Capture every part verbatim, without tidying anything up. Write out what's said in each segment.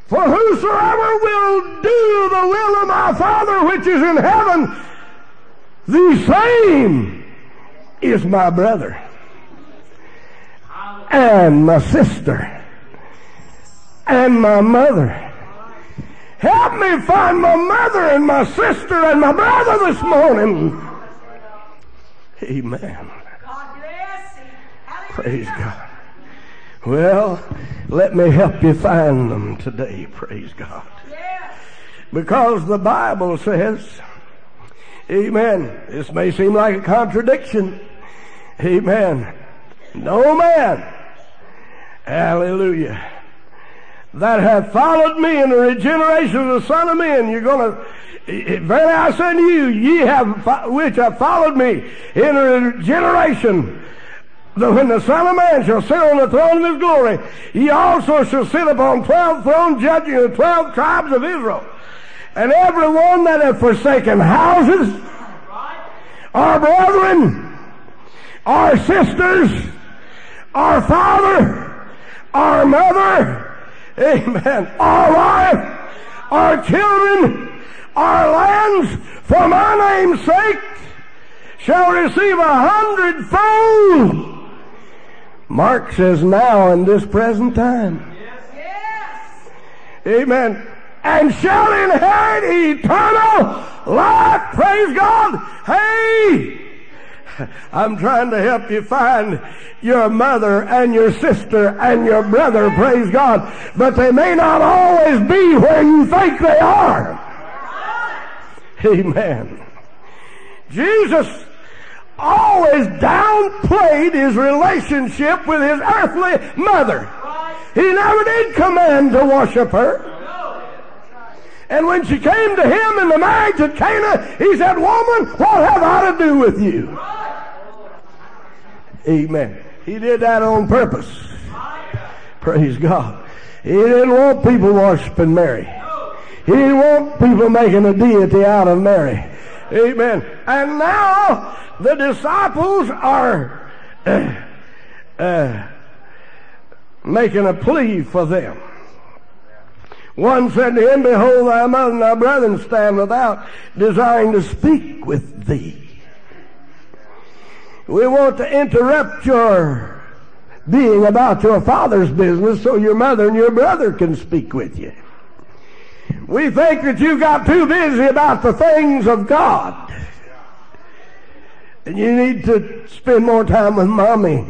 For whosoever will do the will of my Father which is in heaven, the same is my brother and my sister and my mother. Help me find my mother and my sister and my brother this morning. Amen. Praise God. Well, let me help you find them today. Praise God. Because the Bible says, amen, this may seem like a contradiction. Amen. No man, hallelujah, that hath followed me in the regeneration of the Son of Men. You're going to, verily I say unto you, ye have, which have followed me in the regeneration, that when the Son of Man shall sit on the throne of his glory, he also shall sit upon twelve thrones, judging the twelve tribes of Israel. And every one that hath forsaken houses, our brethren, our sisters, our father, our mother, amen, our wife, our children, our lands, for my name's sake, shall receive a hundredfold. Mark says now in this present time. Yes. Amen. And shall inherit eternal life. Praise God. Hey, I'm trying to help you find your mother and your sister and your brother. Praise God. But they may not always be where you think they are. Amen. Jesus always downplayed his relationship with his earthly mother. He never did command to worship her. And when she came to him in the marriage at Cana, he said, woman, what have I to do with you? Amen. He did that on purpose. Praise God. He didn't want people worshiping Mary. He didn't want people making a deity out of Mary. Amen. And now the disciples are uh, uh, making a plea for them. One said to him, behold, thy mother and thy brethren stand without, desiring to speak with thee. We want to interrupt your being about your father's business so your mother and your brother can speak with you. We think that you got too busy about the things of God. And you need to spend more time with mommy.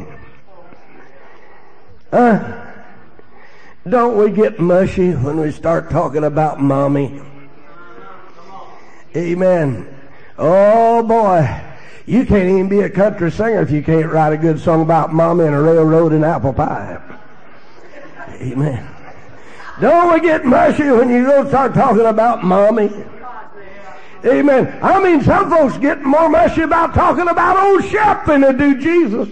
Uh, don't we get mushy when we start talking about mommy? Amen. Oh boy, you can't even be a country singer if you can't write a good song about mommy and a railroad and apple pie. Amen. Don't we get mushy when you go start talking about mommy? Amen. I mean, some folks get more mushy about talking about old Shep than they do Jesus.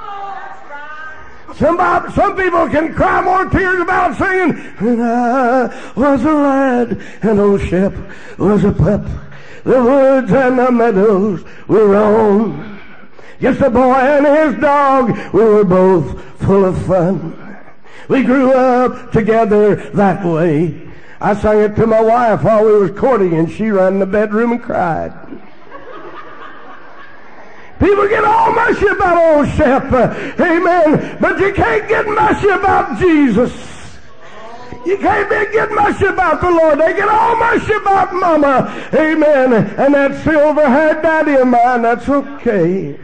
Somebody, some people can cry more tears about singing, when I was a lad and old Shep was a pup. The woods and the meadows we roamed. Just a boy and his dog, we were both full of fun. We grew up together that way. I sang it to my wife while we was courting, and she ran in the bedroom and cried. People get all mushy about old Shep, uh, amen, but you can't get mushy about Jesus. You can't be, get mushy about the Lord. They get all mushy about mama, amen, and that silver-haired daddy of mine, that's okay.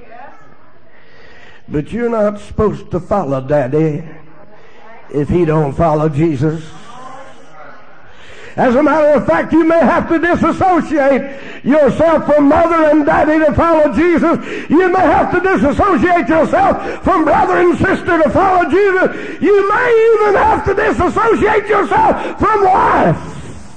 But you're not supposed to follow daddy if he don't follow Jesus. As a matter of fact, you may have to disassociate yourself from mother and daddy to follow Jesus. You may have to disassociate yourself from brother and sister to follow Jesus. You may even have to disassociate yourself from wife.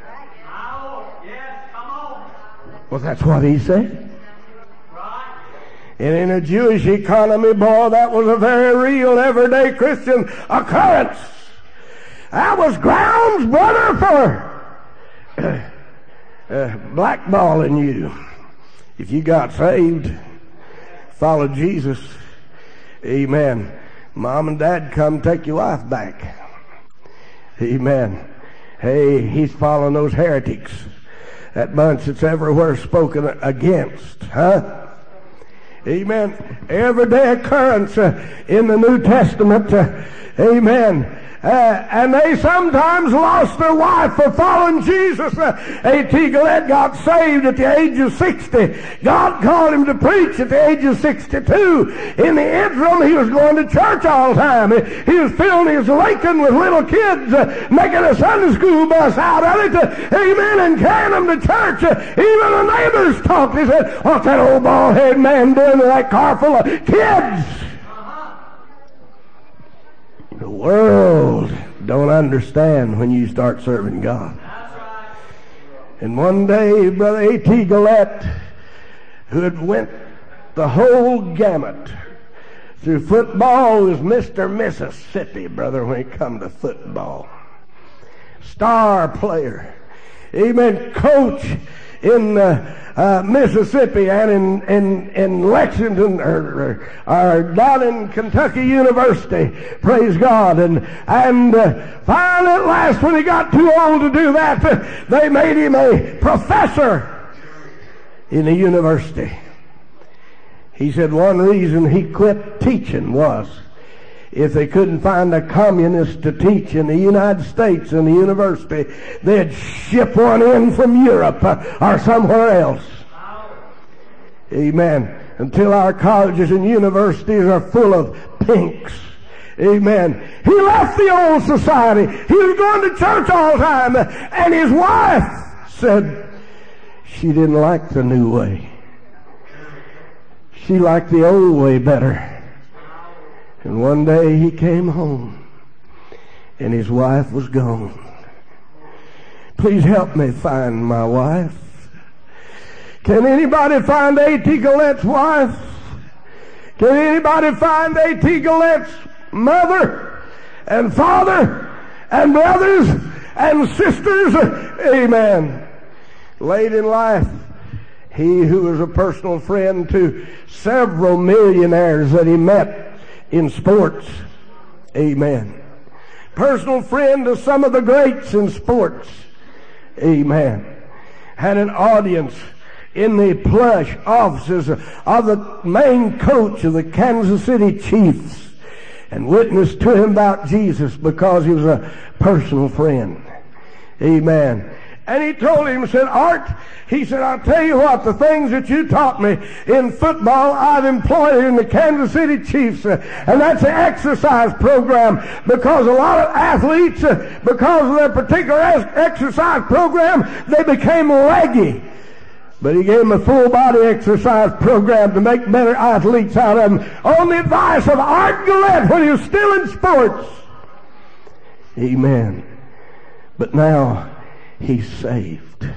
Well, that's what he said. And in a Jewish economy, boy, that was a very real, everyday Christian occurrence. That was grounds, brother, for uh, uh, blackballing you. If you got saved, followed Jesus, amen, mom and dad come take your wife back. Amen. Hey, he's following those heretics. That bunch that's everywhere spoken against. Huh? Amen. Everyday occurrence uh, in the New Testament. Uh, amen. Uh, and they sometimes lost their wife for following Jesus. Uh, A T Gillette got saved at the age of sixty. God called him to preach at the age of sixty-two. In the interim, he was going to church all the time. He, he was filling his Lincoln with little kids, uh, making a Sunday school bus out of it. Uh, amen. And carrying them to church. Uh, even the neighbors talked. They said, "What's that old bald-headed man doing with that car full of kids?" The world don't understand when you start serving God. And one day, Brother A T Gillette, who had went the whole gamut through football, was Mister Mississippi, brother, when it come to football. Star player. Amen. Coach in uh, uh, Mississippi and in, in, in Lexington or, or, or down in Kentucky University. Praise God. And, and uh, finally at last, when he got too old to do that, uh, they made him a professor in the university. He said one reason he quit teaching was if they couldn't find a communist to teach in the United States in the university, they'd ship one in from Europe or somewhere else. Amen. Until our colleges and universities are full of pinks. Amen. He left the old society. He was going to church all the time. And his wife said she didn't like the new way. She liked the old way better. And one day he came home and his wife was gone. Please help me find my wife. Can anybody find A T Gillette's wife? Can anybody find A T Gillette's mother and father and brothers and sisters? Amen. Late in life, he who was a personal friend to several millionaires that he met in sports. Amen. Personal friend to some of the greats in sports. Amen. Had an audience in the plush offices of the main coach of the Kansas City Chiefs and witnessed to him about Jesus because he was a personal friend. Amen. And he told him, said, "Art," he said, "I'll tell you what, the things that you taught me in football, I've employed in the Kansas City Chiefs." Uh, and that's an exercise program, because a lot of athletes, uh, because of their particular exercise program, they became leggy. But he gave them a full body exercise program to make better athletes out of them, on the advice of Art Gillette when he was still in sports. Amen. But now he's saved.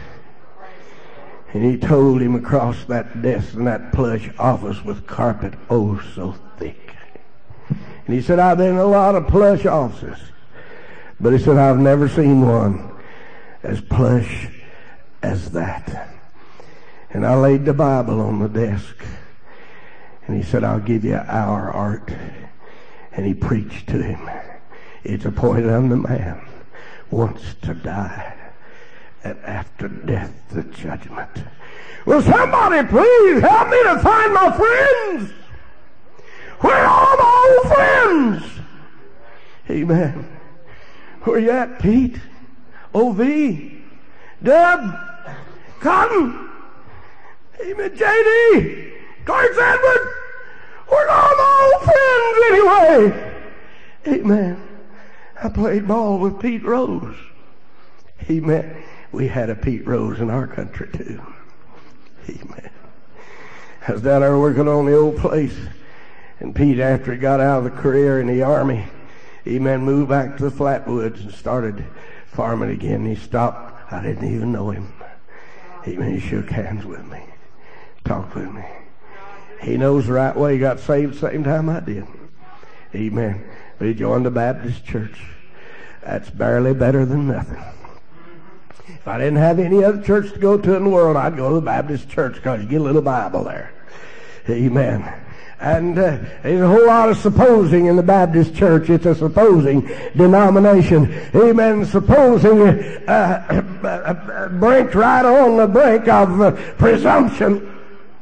And he told him across that desk in that plush office with carpet oh so thick. And he said, "I've been in a lot of plush offices, but he said, I've never seen one as plush as that." And I laid the Bible on the desk. And he said, "I'll give you an hour, Art." And he preached to him. It's appointed unto man once to die, and after death the judgment. Will somebody please help me to find my friends? Where are all my old friends? Amen. Where you at, Pete? O V? Deb? Cotton? Amen. J D? Clark Edward? Where are all my old friends anyway? Amen. I played ball with Pete Rose. Amen. We had a Pete Rose in our country too. Amen. I was down there working on the old place. And Pete, after he got out of the career in the Army, amen, moved back to the Flatwoods and started farming again. He stopped. I didn't even know him. Amen. He shook hands with me. Talked with me. He knows the right way. He got saved the same time I did. Amen. But he joined the Baptist church. That's barely better than nothing. If I didn't have any other church to go to in the world, I'd go to the Baptist church, because you get a little Bible there. Amen. And uh, there's a whole lot of supposing in the Baptist church. It's a supposing denomination. Amen. Supposing uh, uh, brink right on the brink of uh, presumption.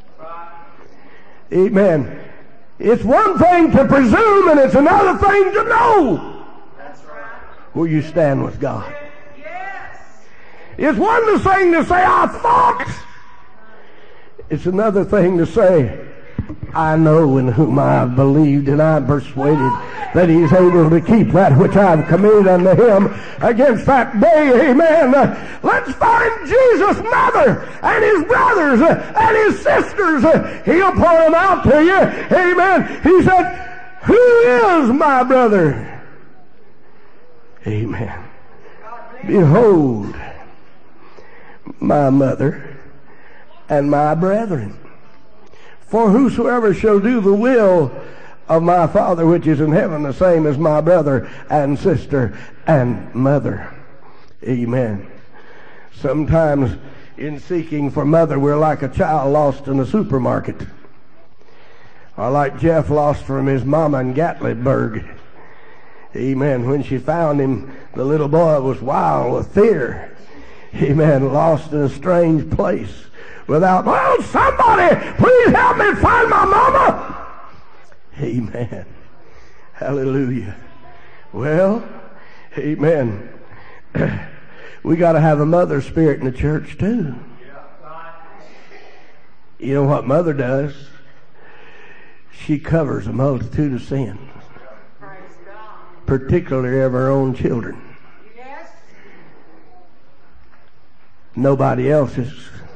Amen. It's one thing to presume, and it's another thing to know where you stand with God. It's one thing to say, I thought. It's another thing to say, I know in whom I have believed, and I am persuaded that He's able to keep that which I have committed unto Him against that day. Amen. Uh, let's find Jesus' mother and His brothers uh, and His sisters. Uh, he'll pour them out to you. Amen. He said, who is my brother? Amen. Behold, my mother and my brethren. For whosoever shall do the will of my Father which is in heaven, the same as my brother and sister and mother. Amen. Sometimes in seeking for mother, we're like a child lost in a supermarket. Or like Jeff lost from his mama in Gatlinburg. Amen. When she found him, the little boy was wild with fear. Amen. Lost in a strange place. Without, oh, somebody, please help me find my mama. Amen. Hallelujah. Well, amen. We got to have a mother spirit in the church too. You know what mother does? She covers a multitude of sins, particularly of her own children. Nobody else's.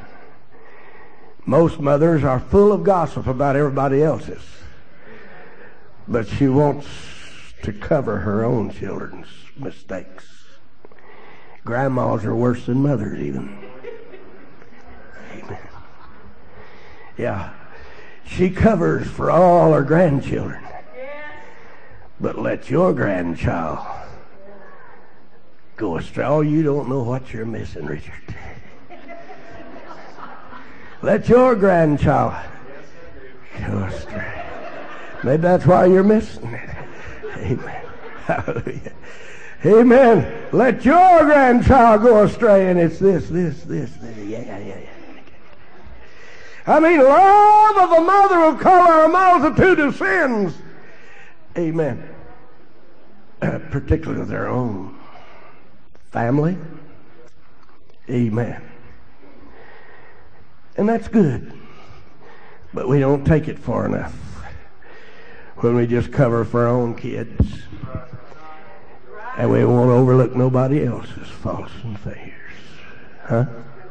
Most mothers are full of gossip about everybody else's. But she wants to cover her own children's mistakes. Grandmas are worse than mothers even. Amen. Yeah. She covers for all her grandchildren. But let your grandchild go astray. Oh, you don't know what you're missing, Richard. Let your grandchild go astray. Maybe that's why you're missing it. Amen. Hallelujah. Amen. Let your grandchild go astray, and it's this, this, this, this. Yeah, yeah, yeah. I mean, love of a mother will cover a multitude of sins. Amen. Uh, particularly their own family. Amen. And that's good. But we don't take it far enough when we just cover for our own kids. And we won't overlook nobody else's faults and failures. Huh?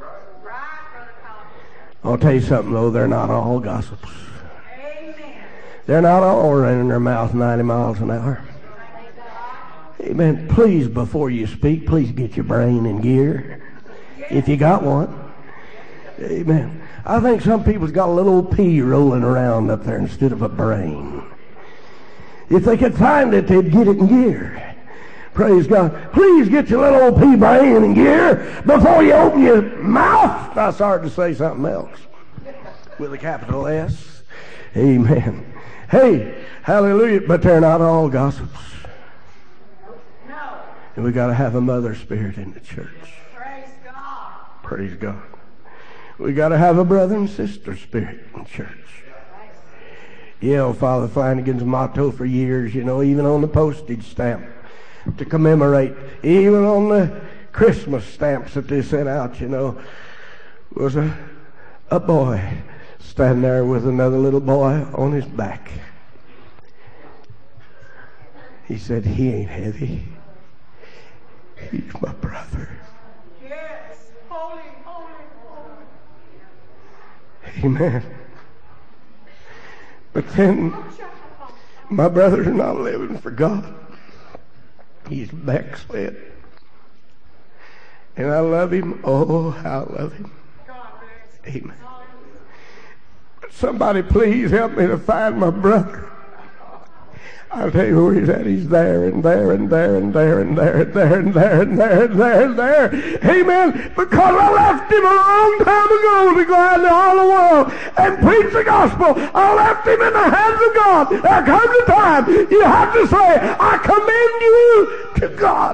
I'll tell you something, though. They're not all gossips. They're not all running their mouth ninety miles an hour. Amen. Please, before you speak, please get your brain in gear. If you got one. Amen. I think some people's got a little old pea rolling around up there instead of a brain. If they could find it, they'd get it in gear. Praise God. Please get your little old pea brain in gear before you open your mouth. I started to say something else with a capital S. Amen. Hey, hallelujah. But they're not all gossips. No. And we got to have a mother spirit in the church. Praise God. Praise God. We got to have a brother and sister spirit in church. Yeah, Father Flanagan's motto for years, you know, even on the postage stamp to commemorate, even on the Christmas stamps that they sent out, you know, was a, a boy standing there with another little boy on his back. He said, he ain't heavy. He's my brother. Yes, holy, holy, holy. Amen. But then my brother's not living for God. He's backslid. And I love him. Oh, how I love him. Amen. Somebody please help me to find my brother. I'll tell you where he's at. He's there and there and there and there and there and there and there and there and there and there. Amen. Because I left him a long time ago to go out into all the world and preach the gospel. I left him in the hands of God. There comes a time you have to say, I commend you to God.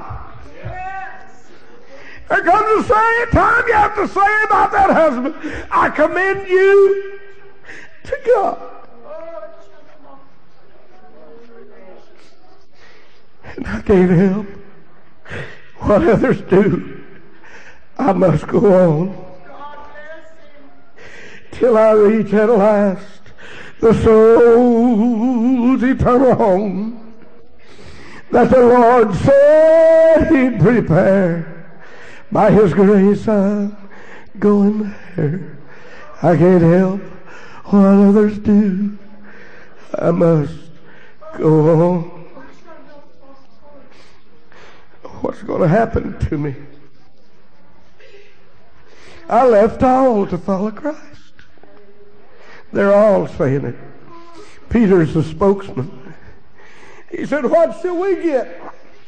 There comes a time you have to say about that husband, I commend you to God. And I can't help what others do. I must go on till I reach at last the soul's eternal home that the Lord said he'd prepare. By his grace I'm going there. I can't help what others do. I must go on. What's going to happen to me? I left all to follow Christ. They're all saying it. Peter's the spokesman. He said, what shall we get?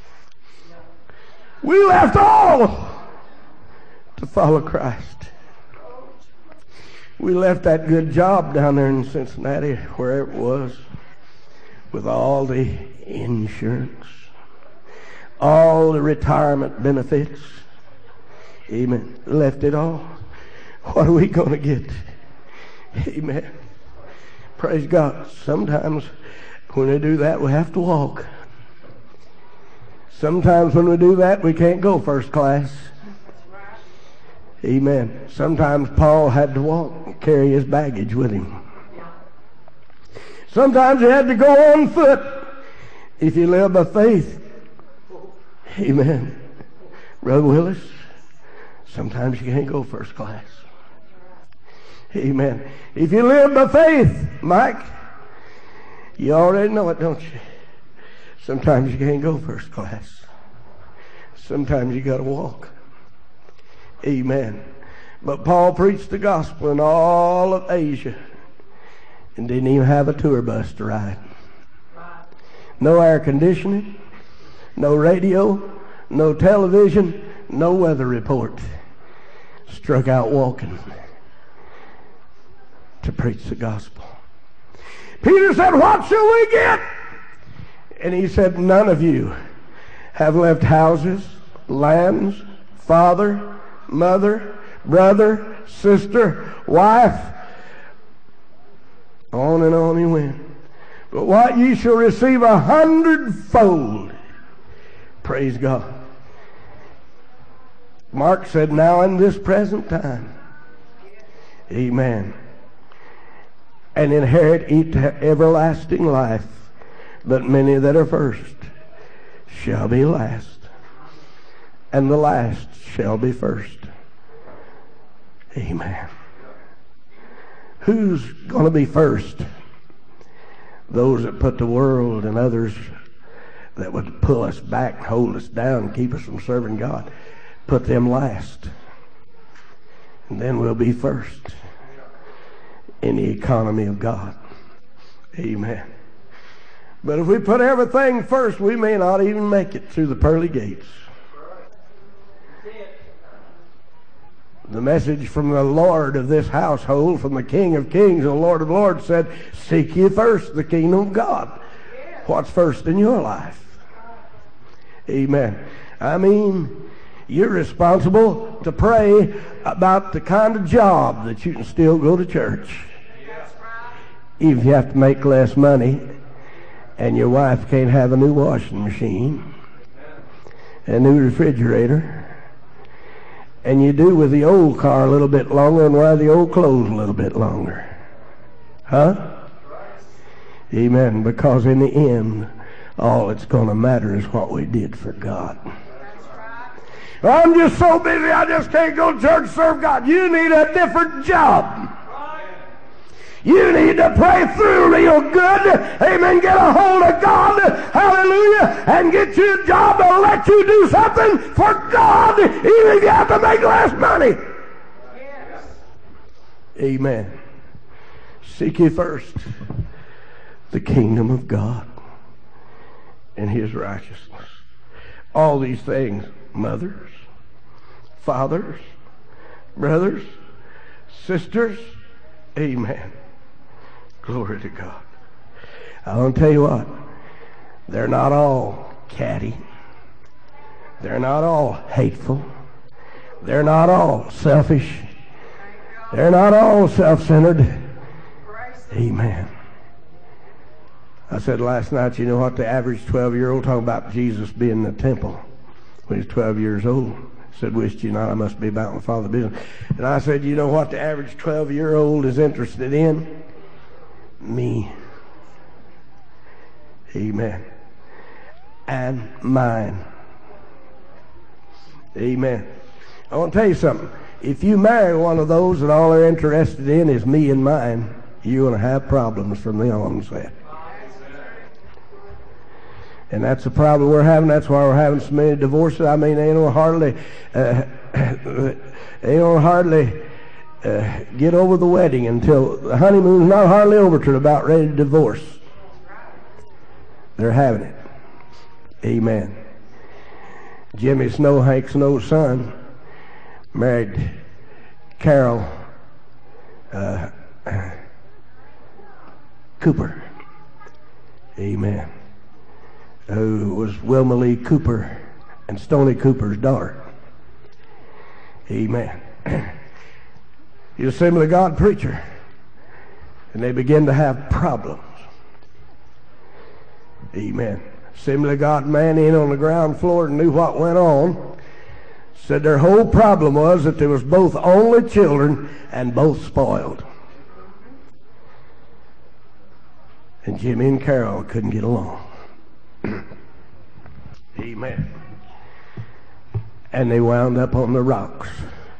We left all to follow Christ. We left that good job down there in Cincinnati, where it was, with all the insurance, all the retirement benefits. Amen. Left it all. What are we going to get? Amen. Praise God. Sometimes when we do that, we have to walk. Sometimes when we do that, we can't go first class. Amen. Sometimes Paul had to walk and carry his baggage with him. Sometimes he had to go on foot if you live by faith. Amen. Brother Willis, sometimes you can't go first class. Amen. If you live by faith, Mike, you already know it, don't you? Sometimes you can't go first class. Sometimes you got to walk. Amen. But Paul preached the gospel in all of Asia and didn't even have a tour bus to ride. No air conditioning, no radio, no television, no weather report. Struck out walking to preach the gospel. Peter said, what shall we get? And he said, none of you have left houses, lands, father, mother, brother, sister, wife. On and on he went. But what ye shall receive a hundredfold. Praise God. Mark said, now in this present time. Amen. And inherit everlasting life. But many that are first shall be last. And the last shall be first. Amen. Who's going to be first? Those that put the world and others that would pull us back, hold us down, keep us from serving God. Put them last. And then we'll be first in the economy of God. Amen. But if we put everything first, we may not even make it through the pearly gates. The message from the Lord of this household, from the King of Kings and the Lord of Lords, said, seek ye first the kingdom of God. What's first in your life? Amen. I mean, you're responsible to pray about the kind of job that you can still go to church. If you have to make less money and your wife can't have a new washing machine, a new refrigerator, and you do with the old car a little bit longer and wear the old clothes a little bit longer. Huh? Amen. Because in the end, all that's going to matter is what we did for God. Well, I'm just so busy, I just can't go to church, serve God. You need a different job. You need to pray through real good. Amen. Get a hold of God. Hallelujah. And get you a job that'll let you do something for God, even if you have to make less money. Yes. Amen. Seek ye first the kingdom of God. in his righteousness. All these things, mothers, fathers, brothers, sisters, amen. Glory to God. I want to tell you what, they're not all catty. They're not all hateful. They're not all selfish. They're not all self-centered. Amen. I said last night, you know what, the average twelve-year-old, talking about Jesus being in the temple when he was twelve years old. Said, wished you not, I must be about my Father's business. And I said, you know what the average twelve-year-old is interested in? Me. Amen. And mine. Amen. I want to tell you something. If you marry one of those and all they're interested in is me and mine, you're going to have problems from the onset. And that's the problem we're having. That's why we're having so many divorces. I mean, they don't hardly, uh, they don't hardly uh, get over the wedding until the honeymoon's not hardly over till about ready to divorce. They're having it. Amen. Jimmy Snow, Hank Snow's son, married Carol uh, Cooper. Amen. Who was Wilma Lee Cooper and Stoney Cooper's daughter. Amen. He was Assembly of God preacher. And they began to have problems. Amen. Assembly of God man in on the ground floor and knew what went on. Said their whole problem was that there was both only children and both spoiled. And Jimmy and Carol couldn't get along. Amen. And they wound up on the rocks.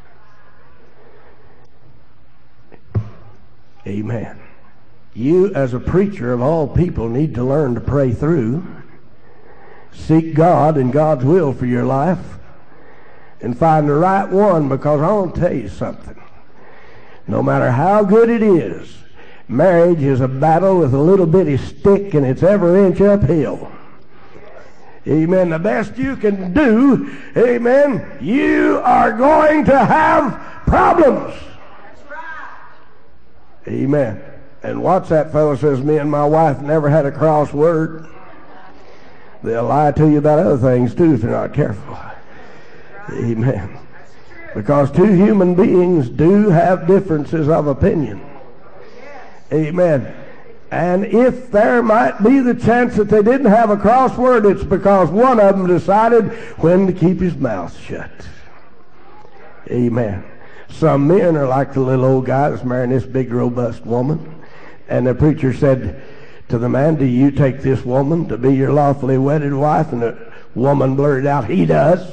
Amen. You as a preacher of all people need to learn to pray through, seek God and God's will for your life, and find the right one, because I want to tell you something. No matter how good it is, marriage is a battle with a little bitty stick, and it's every inch uphill. Amen. The best you can do, amen, you are going to have problems. That's right. Amen. And what's that fellow says, me and my wife never had a cross word. They'll lie to you about other things too if you're not careful. Amen. Because two human beings do have differences of opinion. Amen. And if there might be the chance that they didn't have a crossword, it's because one of them decided when to keep his mouth shut. Amen. Some men are like the little old guy that's marrying this big, robust woman. And the preacher said to the man, do you take this woman to be your lawfully wedded wife? And the woman blurted out, he does.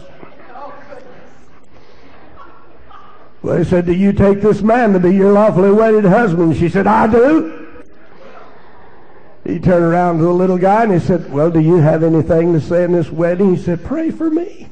Well, he said, do you take this man to be your lawfully wedded husband? She said, I do. He turned around to the little guy and he said, well, do you have anything to say in this wedding? He said, pray for me.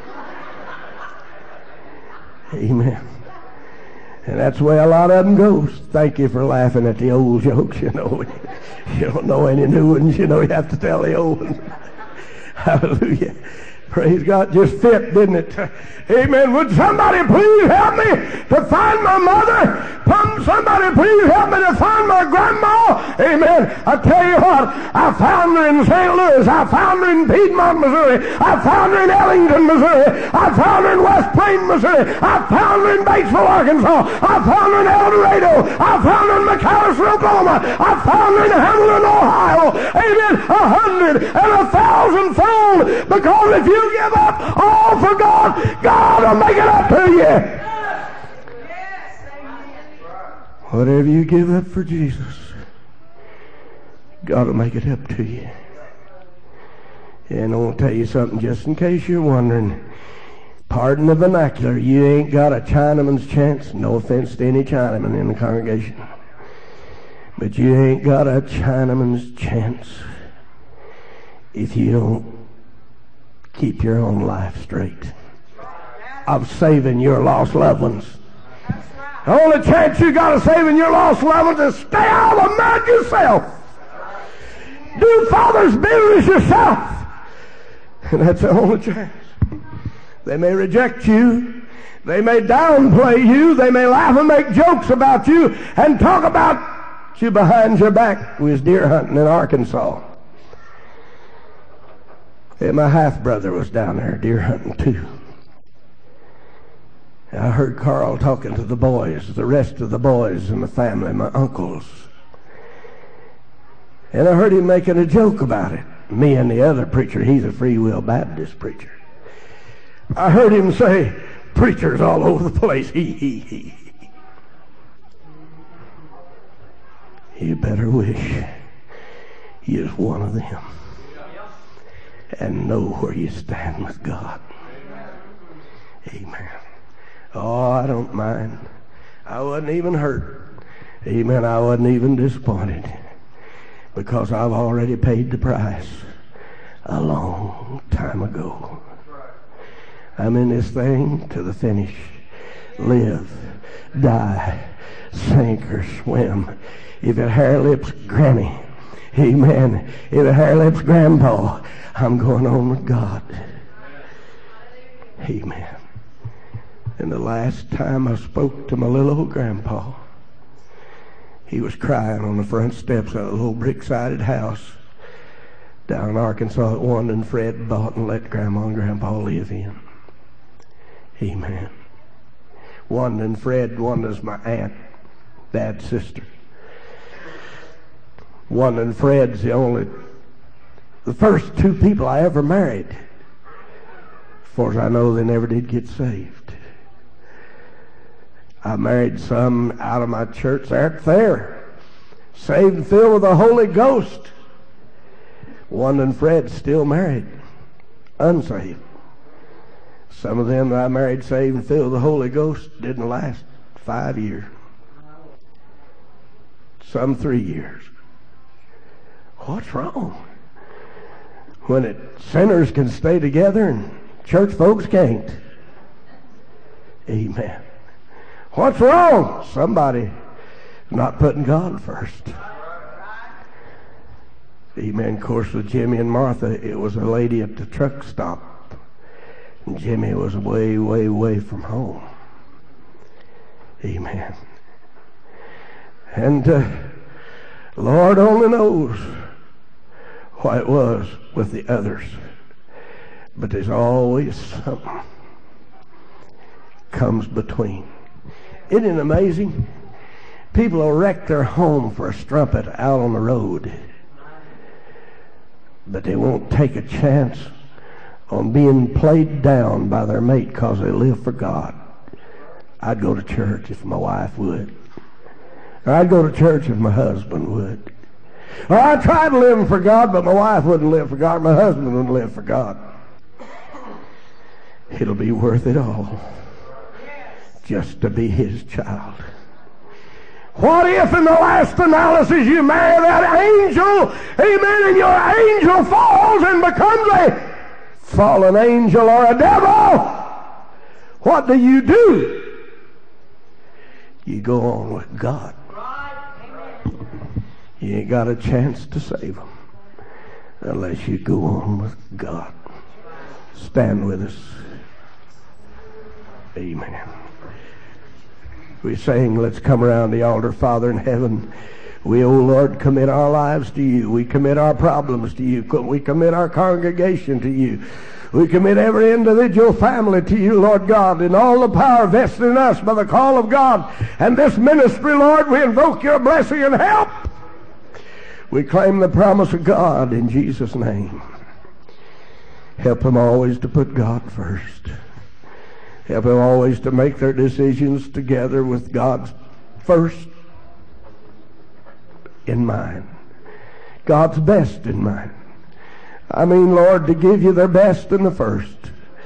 Amen. And that's the way a lot of them goes. Thank you for laughing at the old jokes, you know. You don't know any new ones, you know, you have to tell the old ones. Hallelujah. Praise God, just fit, didn't it? Amen. Would somebody please help me to find my mother? Somebody please help me to find my grandma? Amen. I tell you what, I found her in Saint Louis. I found her in Piedmont, Missouri. I found her in Ellington, Missouri. I found her in West Plain, Missouri. I found her in Batesville, Arkansas. I found her in El Dorado. I found her in McAllister, Oklahoma. I found her in Hamilton, Ohio. Amen. A hundred and a thousand fold. Because if you give up all for God, God will make it up to you. Whatever you give up for Jesus, God will make it up to you. And I want to tell you something, just in case you're wondering. Pardon the vernacular, you ain't got a Chinaman's chance. No offense to any Chinaman in the congregation. But you ain't got a Chinaman's chance if you don't keep your own life straight of saving your lost loved ones. The only chance you got of saving your lost loved ones is stay out of the mud yourself. Do Father's business yourself. And that's the only chance. They may reject you. They may downplay you. They may laugh and make jokes about you and talk about you behind your back. We was deer hunting in Arkansas. And my half-brother was down there deer hunting too. And I heard Carl talking to the boys, the rest of the boys in the family, my uncles. And I heard him making a joke about it. Me and the other preacher, he's a Free Will Baptist preacher. I heard him say, preachers all over the place. He, he, he. You better wish you was one of them and know where you stand with God. Amen. Oh, I don't mind. I wasn't even hurt. Amen. I wasn't even disappointed because I've already paid the price a long time ago. I'm in this thing to the finish. Live, die, sink or swim. If it hair lips granny, amen. If it hair lips grandpa, I'm going on with God. Amen. And the last time I spoke to my little old grandpa, he was crying on the front steps of a little brick-sided house down in Arkansas that Wanda and Fred bought and let Grandma and Grandpa live in. Amen. Wanda and Fred, Wanda's my aunt, Dad's sister. Wanda and Fred's the only, the first two people I ever married. As far as I know, they never did get saved. I married some out of my church there at Thayer, saved and filled with the Holy Ghost. Wanda and Fred still married, unsaved. Some of them that I married, saved and filled with the Holy Ghost, didn't last five years. Some three years. What's wrong? When it, sinners can stay together and church folks can't. Amen. What's wrong? Somebody not putting God first. Amen. Of course, with Jimmy and Martha, it was a lady at the truck stop. And Jimmy was way, way, way from home. Amen. And uh, Lord only knows what it was with the others. But there's always something comes between. Isn't it amazing? People will wreck their home for a strumpet out on the road. But they won't take a chance on being played down by their mate because they live for God. I'd go to church if my wife would. Or I'd go to church if my husband would. Or I'd try to live for God, but my wife wouldn't live for God. My husband wouldn't live for God. It'll be worth it all just to be His child. What if in the last analysis you marry that angel, amen, and your angel falls and becomes a fallen angel or a devil? What do you do? You go on with God. You ain't got a chance to save them unless you go on with God. Stand with us. Amen. We sang, let's come around the altar. Father in heaven, we, O Lord, commit our lives to you. We commit our problems to you. We commit our congregation to you. We commit every individual family to you, Lord God, and all the power vested in us by the call of God. And this ministry, Lord, we invoke your blessing and help. We claim the promise of God in Jesus' name. Help them always to put God first. Help them always to make their decisions together with God's first in mind. God's best in mind. I mean, Lord, to give you their best in the first.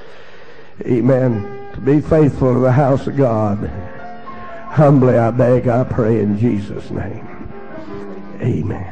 Amen. To be faithful to the house of God. Humbly I beg, I pray in Jesus' name. Amen.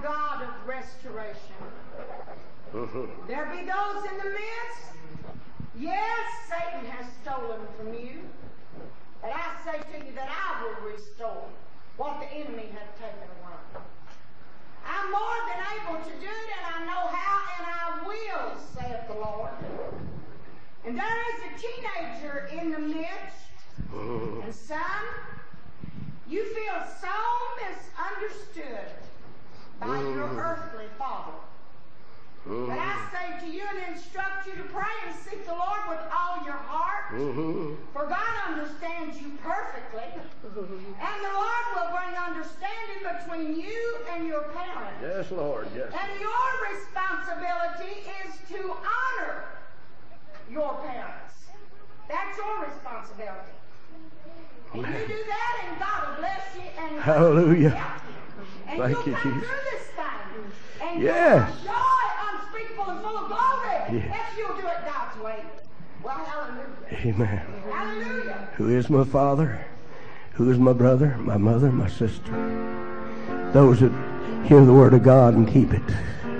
There be those in the midst Yes, Satan has stolen from you, but I say to you that I will restore what the enemy has taken away. I'm more than able to do it, and I know how, and I will, saith the Lord. And there is a teenager in the midst, and son, you feel so misunderstood by your earthly father. But I say to you and instruct you to pray and seek the Lord with all your heart. Mm-hmm. For God understands you perfectly. And the Lord will bring understanding between you and your parents. Yes, Lord. Yes. And your responsibility is to honor your parents. That's your responsibility. And you do that, and God will bless you. And hallelujah. God will and thank you'll you, come Jesus. through this thing. And yes. you'll have joy unspeakable and full of glory yes. if you'll do it God's way. Well, hallelujah. Amen. Hallelujah. Who is my father? Who is my brother, my mother, my sister? Those that hear the word of God and keep it.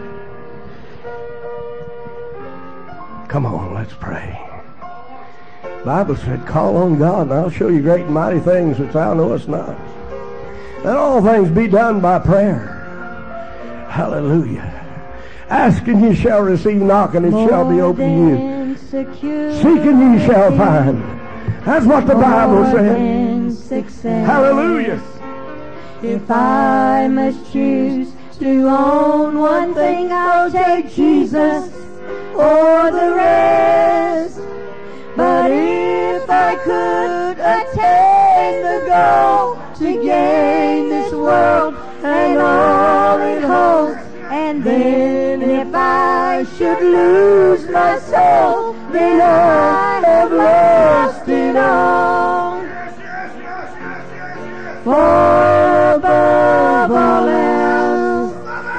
Come on, let's pray. The Bible said, call on God and I'll show you great and mighty things which thou knowest not. Let all things be done by prayer. Hallelujah. Ask and ye shall receive, knock and it More shall be opened to you. Seek and ye shall find. That's what the More Bible says. Hallelujah. If I must choose to own one thing, I'll take Jesus or the rest. But if I could attain the goal to gain this world and all it holds, and then if I should lose my soul, then I